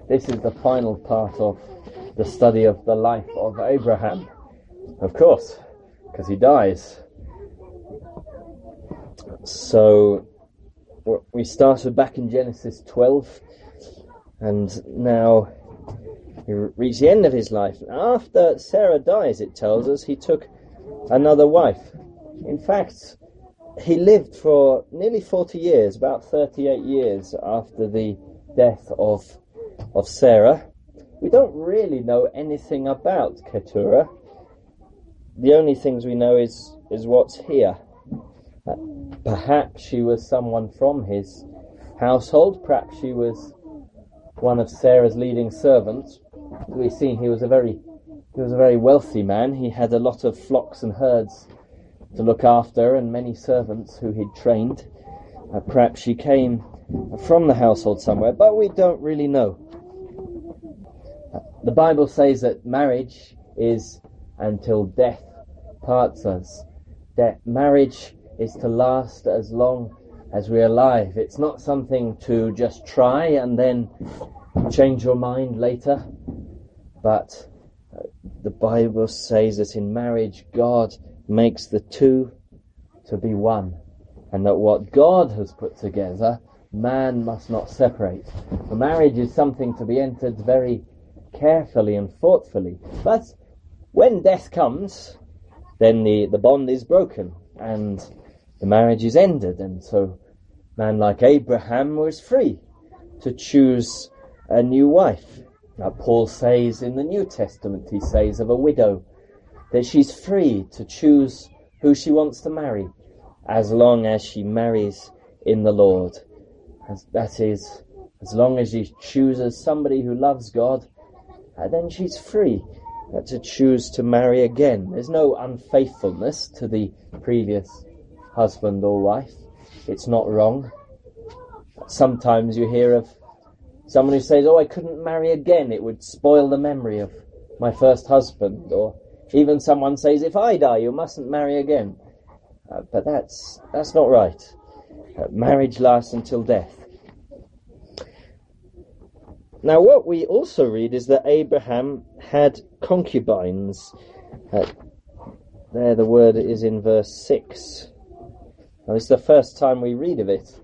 This is the final part of the study of the life of Abraham. Of course, because he dies. So we started back in Genesis 12, and now he reached the end of his life. After Sarah dies, it tells us, he took another wife. In fact, he lived for nearly 40 years, about 38 years after the death of Sarah. We don't really know anything about Keturah. The only things we know is what's here. Perhaps she was someone from his household. Perhaps she was one of Sarah's leading servants. We've seen he was a very wealthy man. He had a lot of flocks and herds to look after, and many servants who he'd trained. Perhaps she came from the household somewhere, but we don't really know. The Bible says that marriage is until death parts us. That marriage is to last as long as we're alive. It's not something to just try and then change your mind later. But the Bible says that in marriage, God makes the two to be one. And that what God has put together, man must not separate. For marriage is something to be entered very carefully and thoughtfully. But when death comes, then the bond is broken and the marriage is ended. And so man like Abraham was free to choose a new wife. Now Paul says in the New Testament, he says of a widow, that she's free to choose who she wants to marry, as long as she marries in the Lord. That is, as long as she chooses somebody who loves God, then she's free to choose to marry again. There's no unfaithfulness to the previous husband or wife. It's not wrong. Sometimes you hear of someone who says, I couldn't marry again, it would spoil the memory of my first husband. Or even someone says, if I die, you mustn't marry again. But that's not right. Marriage lasts until death. Now what we also read is that Abraham had concubines. There the word is in verse 6. Now this is the first time we read of it.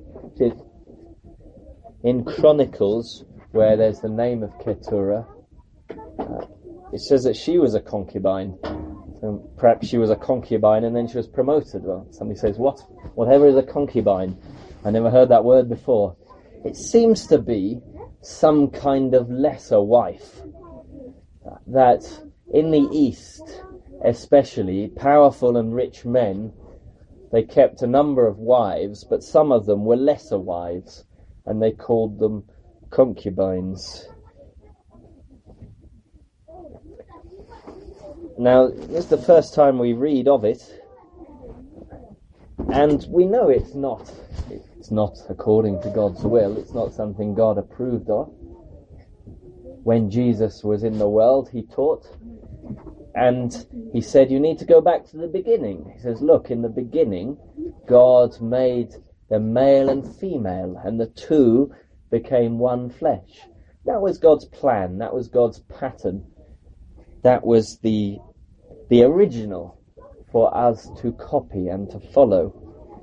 In Chronicles, where there's the name of Keturah, it says that she was a concubine. So perhaps she was a concubine and then she was promoted. Well, somebody says, whatever is a concubine? I never heard that word before. It seems to be some kind of lesser wife. That in the East, especially, powerful and rich men, they kept a number of wives, but some of them were lesser wives, and they called them concubines. Now, this is the first time we read of it, and we know it's not according to God's will. It's not something God approved of. When Jesus was in the world, he taught, and he said, you need to go back to the beginning. He says, look, in the beginning, God made the male and female, and the two became one flesh. That was God's plan. That was God's pattern. That was the original for us to copy and to follow.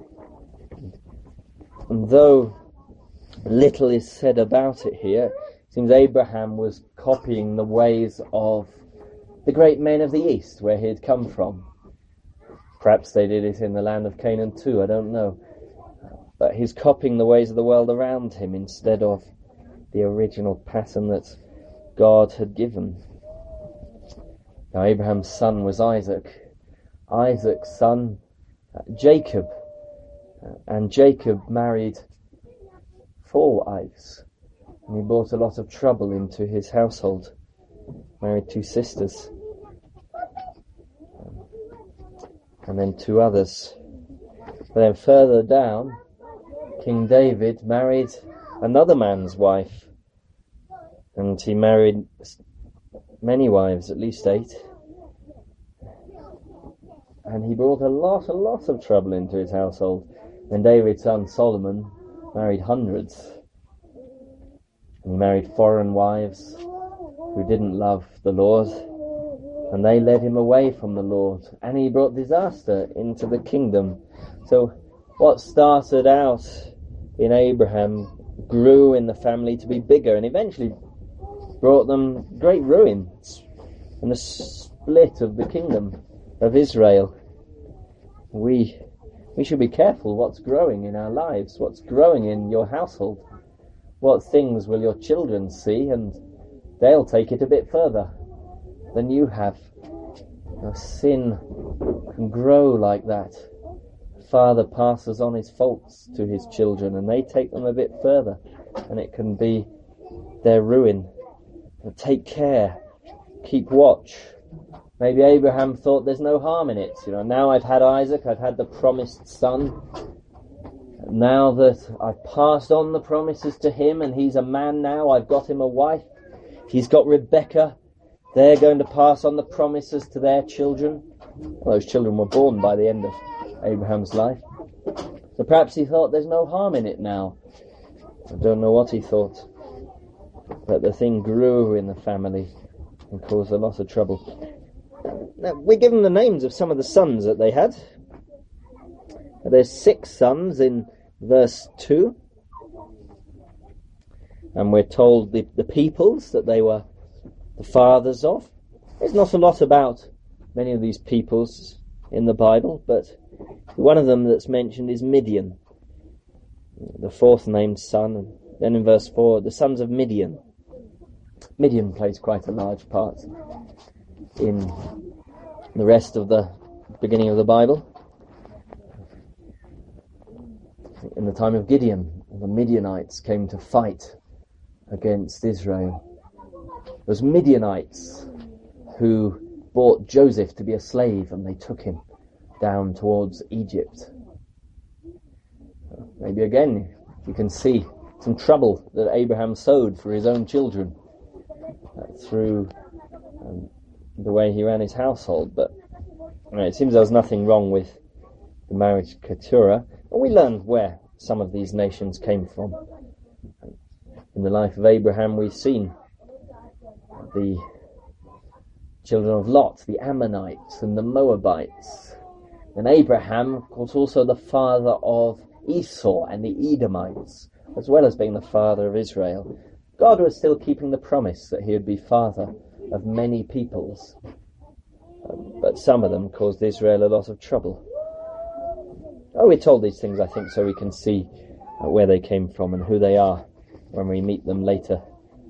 And though little is said about it here, it seems Abraham was copying the ways of the great men of the East, where he had come from. Perhaps they did it in the land of Canaan too, I don't know. But he's copying the ways of the world around him instead of the original pattern that God had given. Now Abraham's son was Isaac. Isaac's son, Jacob. And Jacob married 4 wives. And he brought a lot of trouble into his household. Married 2 sisters. And then 2 others. But then further down, King David married another man's wife. And he married many wives, at least 8. And he brought a lot of trouble into his household. And David's son Solomon married hundreds. And he married foreign wives who didn't love the Lord, and they led him away from the Lord, and he brought disaster into the kingdom. So what started out in Abraham grew in the family to be bigger, and eventually brought them great ruin and the split of the kingdom of Israel. We should be careful what's growing in our lives, what's growing in your household. What things will your children see, and they'll take it a bit further than you have. Sin can grow like that. Father passes on his faults to his children, and they take them a bit further, and it can be their ruin. Take care, keep watch. Maybe Abraham thought there's no harm in it. Now I've had Isaac, I've had the promised son. Now that I've passed on the promises to him, and he's a man now, I've got him a wife. He's got Rebekah. They're going to pass on the promises to their children. Well, those children were born by the end of Abraham's life. So perhaps he thought there's no harm in it now. I don't know what he thought. But the thing grew in the family and caused a lot of trouble. Now, we're given the names of some of the sons that they had. There's 6 sons in verse 2. And we're told the peoples that they were the fathers of. There's not a lot about many of these peoples in the Bible, but one of them that's mentioned is Midian, the 4th named son. And then in verse 4, the sons of Midian. Midian plays quite a large part in the rest of the beginning of the Bible. In the time of Gideon, the Midianites came to fight against Israel. Those Midianites who bought Joseph to be a slave, and they took him down towards Egypt. Maybe again you can see some trouble that Abraham sowed for his own children through the way he ran his household. But it seems there was nothing wrong with the marriage of Keturah. And we learn where some of these nations came from. In the life of Abraham, we've seen the children of Lot, the Ammonites and the Moabites. And Abraham, of course, also the father of Esau and the Edomites, as well as being the father of Israel. God was still keeping the promise that he would be father of many peoples. But some of them caused Israel a lot of trouble. We're told these things, I think, so we can see where they came from and who they are when we meet them later.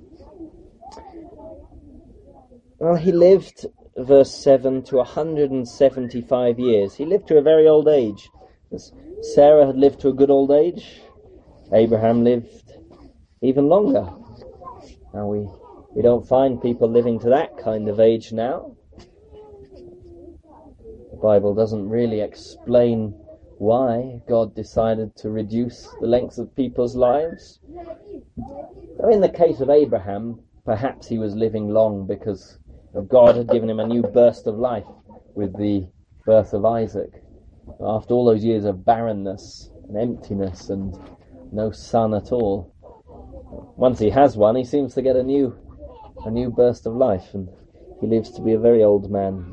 Well, he lived, verse 7, to 175 years. He lived to a very old age. Sarah had lived to a good old age. Abraham lived even longer. Now we don't find people living to that kind of age now. The Bible doesn't really explain why God decided to reduce the length of people's lives. In the case of Abraham, perhaps he was living long because God had given him a new burst of life with the birth of Isaac. After all those years of barrenness and emptiness and no son at all, once he has one, he seems to get a new burst of life, and he lives to be a very old man.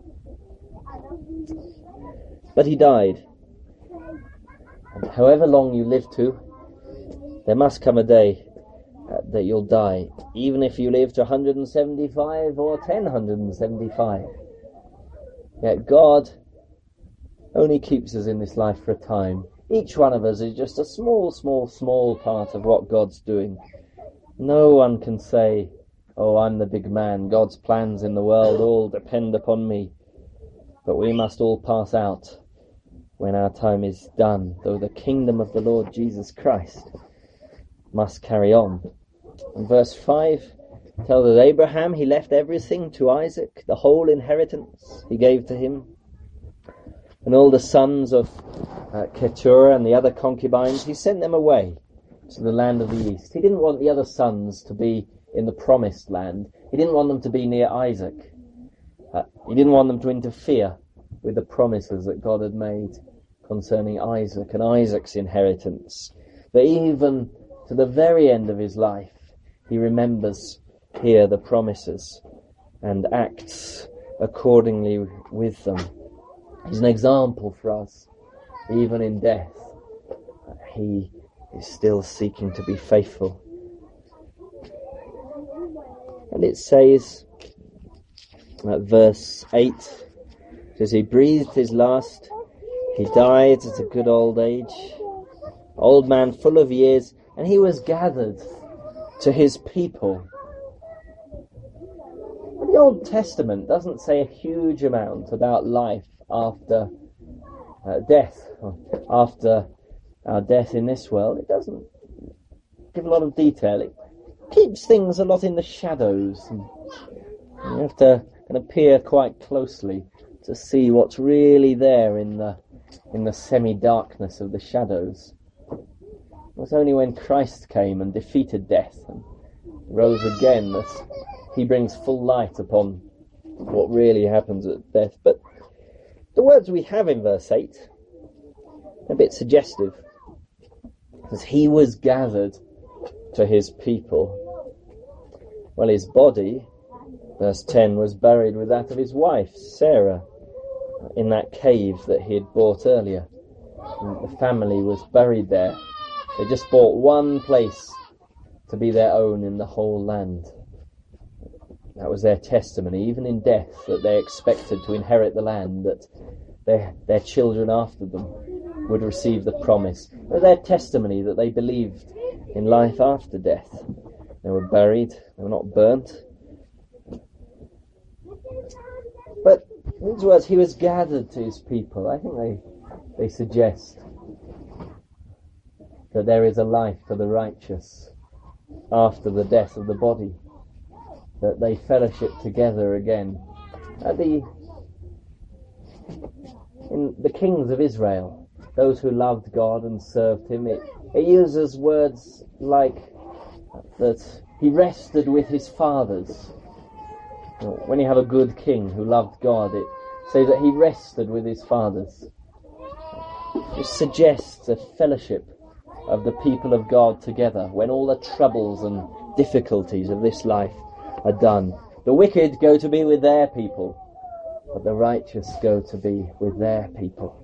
But he died. And however long you live to, there must come a day that you'll die, even if you live to 175 or 1,075. Yet God only keeps us in this life for a time. Each one of us is just a small part of what God's doing. No one can say, "Oh, I'm the big man. God's plans in the world all depend upon me." But we must all pass out when our time is done, though the kingdom of the Lord Jesus Christ must carry on. And verse 5 tells us Abraham, he left everything to Isaac, the whole inheritance he gave to him. And all the sons of Keturah and the other concubines, he sent them away to the land of the east. He didn't want the other sons to be in the promised land. He didn't want them to be near Isaac. He didn't want them to interfere with the promises that God had made concerning Isaac and Isaac's inheritance. But even to the very end of his life, he remembers here the promises and acts accordingly with them. He's an example for us. Even in death, he is still seeking to be faithful. And it says at verse 8, says he breathed his last, he died at a good old age, old man full of years, and he was gathered to his people. The Old Testament doesn't say a huge amount about life after death, after our death in this world. It doesn't give a lot of detail. It keeps things a lot in the shadows. And you have to kind of peer quite closely to see what's really there in the semi-darkness of the shadows. It was only when Christ came and defeated death and rose again that he brings full light upon what really happens at death. But the words we have in verse 8 are a bit suggestive. As he was gathered to his people. Well, his body, verse 10, was buried with that of his wife, Sarah, in that cave that he had bought earlier. And the family was buried there. They just bought one place to be their own in the whole land. That was their testimony, even in death, that they expected to inherit the land, that their children after them would receive the promise. It was their testimony that they believed in life after death. They were buried, they were not burnt. But these words, he was gathered to his people, I think they suggest that there is a life for the righteous after the death of the body, that they fellowship together again. In the kings of Israel, those who loved God and served him, it uses words like that he rested with his fathers. When you have a good king who loved God, it says that he rested with his fathers. It suggests a fellowship of the people of God together when all the troubles and difficulties of this life are done. The wicked go to be with their people, but the righteous go to be with their people.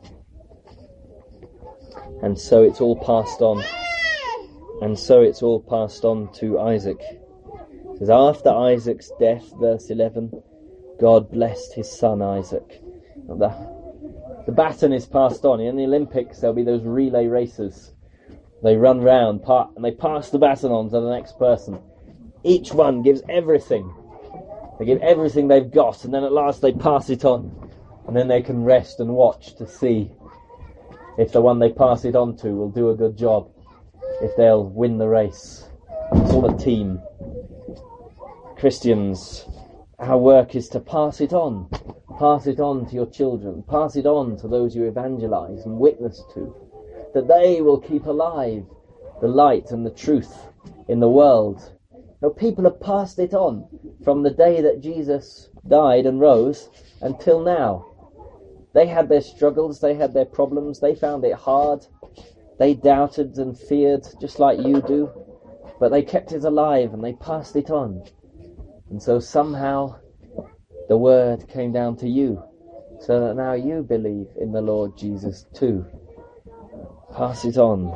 And so it's all passed on. And so it's all passed on to Isaac. It says, after Isaac's death, verse 11, God blessed his son Isaac. The baton is passed on. In the Olympics, there'll be those relay races. They run round and they pass the baton on to the next person. Each one gives everything. They give everything they've got, and then at last they pass it on. And then they can rest and watch to see if the one they pass it on to will do a good job, if they'll win the race. It's all a team. Christians, our work is to pass it on. Pass it on to your children. Pass it on to those you evangelize and witness to, that they will keep alive the light and the truth in the world. Now, people have passed it on from the day that Jesus died and rose until now. They had their struggles, they had their problems, they found it hard, they doubted and feared just like you do, but they kept it alive and they passed it on. And so somehow the word came down to you, so that now you believe in the Lord Jesus too. Pass it on.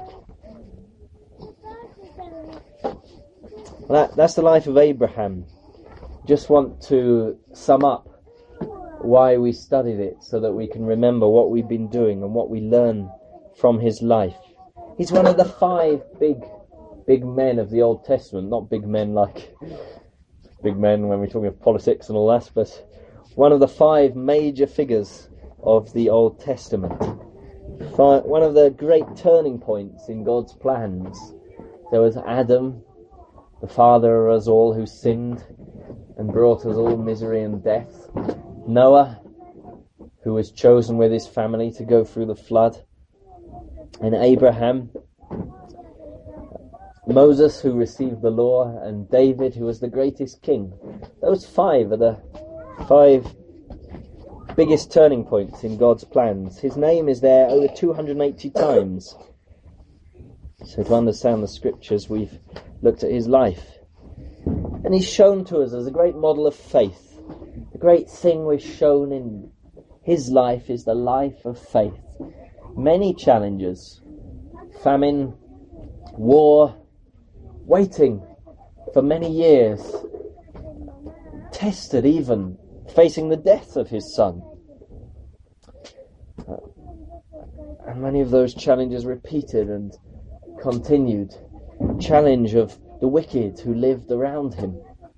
That's the life of Abraham. Just want to sum up why we studied it, so that we can remember what we've been doing and what we learn from his life. He's one of the 5 big men of the Old Testament, not big men like big men when we're talking of politics and all that, but one of the 5 major figures of the Old Testament. One of the great turning points in God's plans. There was Adam, the father of us all, who sinned and brought us all misery and death. Noah, who was chosen with his family to go through the flood. And Abraham, Moses, who received the law, and David, who was the greatest king. Those 5 are the 5 biggest turning points in God's plans. His name is there over 280 times. So to understand the scriptures, we've looked at his life. And he's shown to us as a great model of faith. The great thing we're shown in his life is the life of faith. Many challenges, famine, war, waiting for many years, tested even, facing the death of his son. And many of those challenges repeated and continued. Challenge of the wicked who lived around him.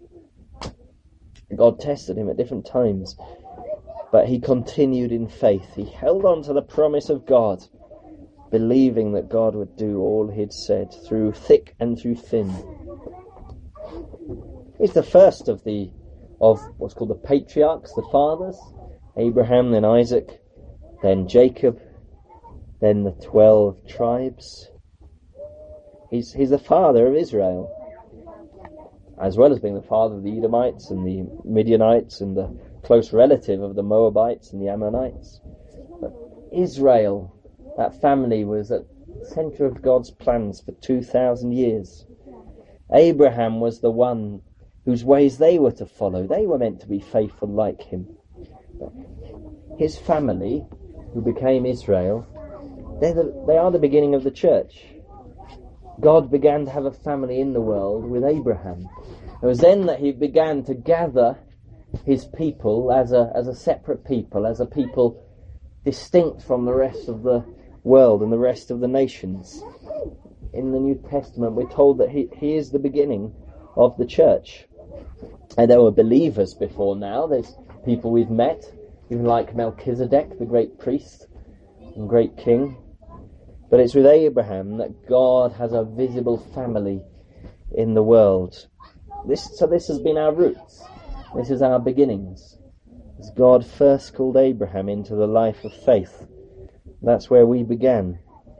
God tested him at different times, but he continued in faith. He held on to the promise of God, believing that God would do all he'd said, through thick and through thin. He's the first of what's called the patriarchs, the fathers. Abraham, then Isaac, then Jacob, then the 12 tribes. He's the father of Israel, as well as being the father of the Edomites and the Midianites and the close relative of the Moabites and the Ammonites. But Israel, that family, was at the centre of God's plans for 2,000 years. Abraham was the one whose ways they were to follow. They were meant to be faithful like him. But his family, who became Israel, they are the beginning of the church. God began to have a family in the world with Abraham. It was then that he began to gather his people as a separate people, as a people distinct from the rest of the world and the rest of the nations. In the New Testament, we're told that he is the beginning of the church. And there were believers before now. There's people we've met, even like Melchizedek, the great priest and great king. But it's with Abraham that God has a visible family in the world. This has been our roots. This is our beginnings. As God first called Abraham into the life of faith. That's where we began.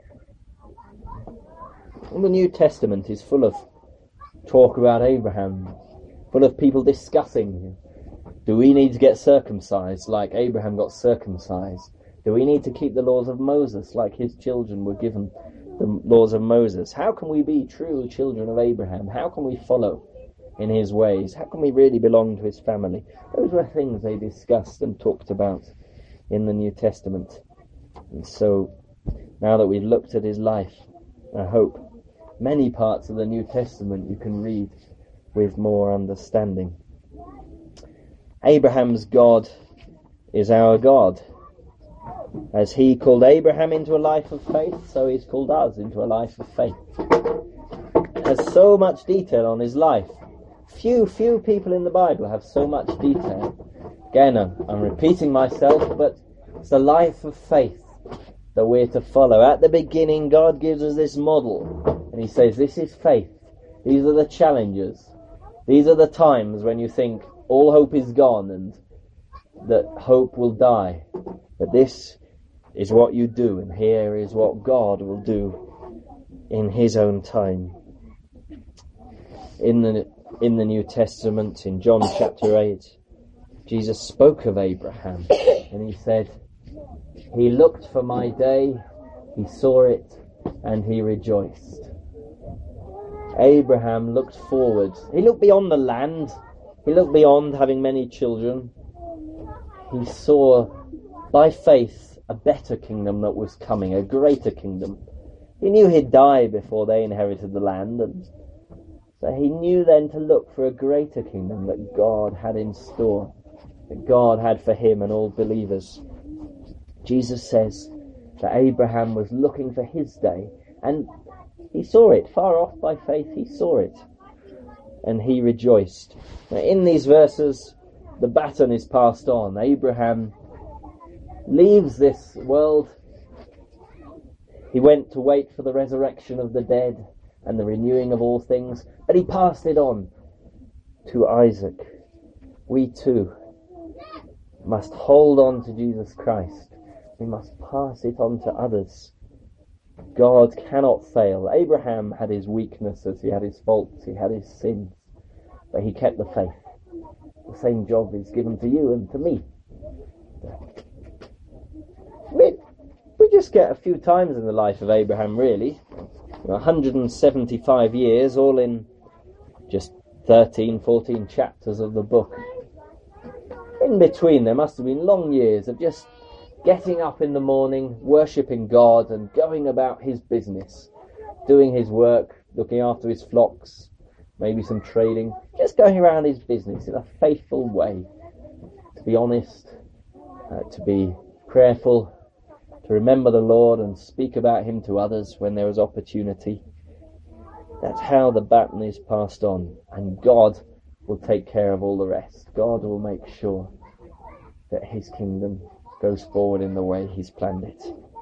And the New Testament is full of talk about Abraham, full of people discussing, do we need to get circumcised like Abraham got circumcised? Do we need to keep the laws of Moses like his children were given the laws of Moses? How can we be true children of Abraham? How can we follow in his ways? How can we really belong to his family? Those were things they discussed and talked about in the New Testament. And so, now that we've looked at his life, I hope many parts of the New Testament you can read with more understanding. Abraham's God is our God. As he called Abraham into a life of faith, so he's called us into a life of faith. Has so much detail on his life. Few people in the Bible have so much detail. Again, I'm repeating myself, but it's the life of faith that we're to follow. At the beginning, God gives us this model, and he says, this is faith. These are the challenges. These are the times when you think all hope is gone and that hope will die. But this is what you do, and here is what God will do in his own time. In the New Testament, in John chapter 8, Jesus spoke of Abraham, and he said, he looked for my day, he saw it, and he rejoiced. Abraham looked forward. He looked beyond the land. He looked beyond having many children. He saw, by faith, a better kingdom that was coming, a greater kingdom. He knew he'd die before they inherited the land, and so he knew then to look for a greater kingdom that God had in store, that God had for him and all believers. Jesus says that Abraham was looking for his day, and he saw it, far off by faith, he saw it, and he rejoiced. Now, in these verses, the baton is passed on. Abraham leaves this world. He went to wait for the resurrection of the dead and the renewing of all things, but he passed it on to Isaac. We too must hold on to Jesus Christ. We must pass it on to others. God cannot fail. Abraham had his weaknesses, he had his faults, he had his sins, but he kept the faith. The same job is given to you and to me. We just get a few times in the life of Abraham, really. 175 years, all in just 13, 14 chapters of the book. In between, there must have been long years of just getting up in the morning, worshipping God and going about his business, doing his work, looking after his flocks, maybe some trading, just going around his business in a faithful way, to be honest, to be prayerful, to remember the Lord and speak about him to others when there was opportunity. That's how the baton is passed on, and God will take care of all the rest. God will make sure that his kingdom goes forward in the way he's planned it.